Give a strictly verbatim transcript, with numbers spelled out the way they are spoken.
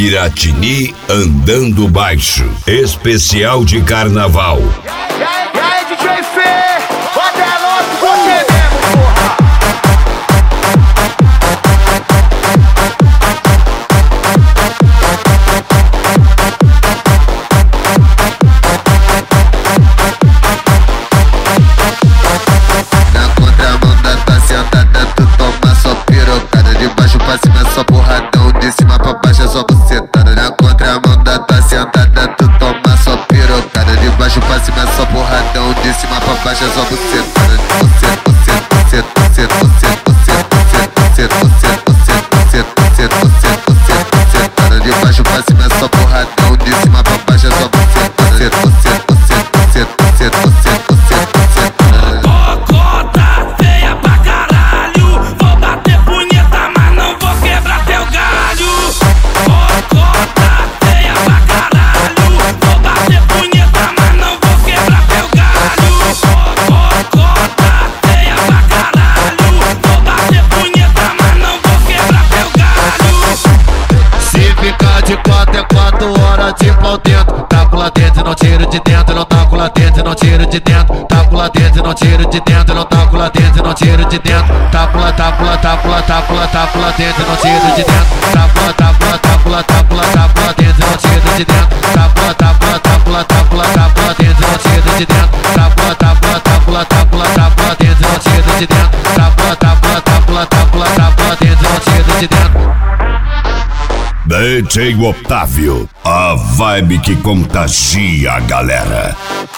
Piratini andando baixo. Especial de carnaval. E aí, e aí, D J Fê, bota é louco, você mesmo, porra. Na contramão da tua sentada, tu toma só pirocada. De baixo pra cima é só porradão, de cima pra baixo é só bucetada. Na contramão da tua sentada, tu toma só pirocada. De baixo pra cima é só porradão, de cima pra baixo é só bucetada. Buceta, buceta, buceta, buceta, buceta, buceta, buceta, buceta, buceta, buceta, buceta, buceta, bucetada. De baixo pra cima é só porradão, de cima pra baixo é só bucetada. Buceta, buceta, buceta, buceta, buceta, buceta, buceta, buceta. Cocota feia pra caralho, vou bater punheta, mas não vou quebrar teu galho. Cocota feia pra caralho, vou bater punheta, mas não vou quebrar teu galho. Cocota feia pra caralho, vou bater punheta, mas não vou quebrar teu galho. Se ficar de quatro é quatro horas de pau dentro. Taco lá dentro, não tiro de dentro. Não taco lá dentro, não tiro de dentro. Taco lá dentro, não tiro de dentro. Não taco lá dentro, não tiro de dentro. Taco lá, taco lá, taco lá, taco lá, taco lá dentro, não tiro de dentro. Taco lá, taco lá, taco lá, taco lá, taco lá dentro, não tiro de dentro. Taco lá, taco lá, taco lá, taco lá, taco lá dentro, não tiro de dentro. Taco lá, taco lá, taco lá, taco lá, taco lá dentro, não tiro de dentro. Taco lá, taco lá, taco lá, taco lá, taco lá dentro, não tiro de dentro. D J Otávio, a vibe que contagia a galera.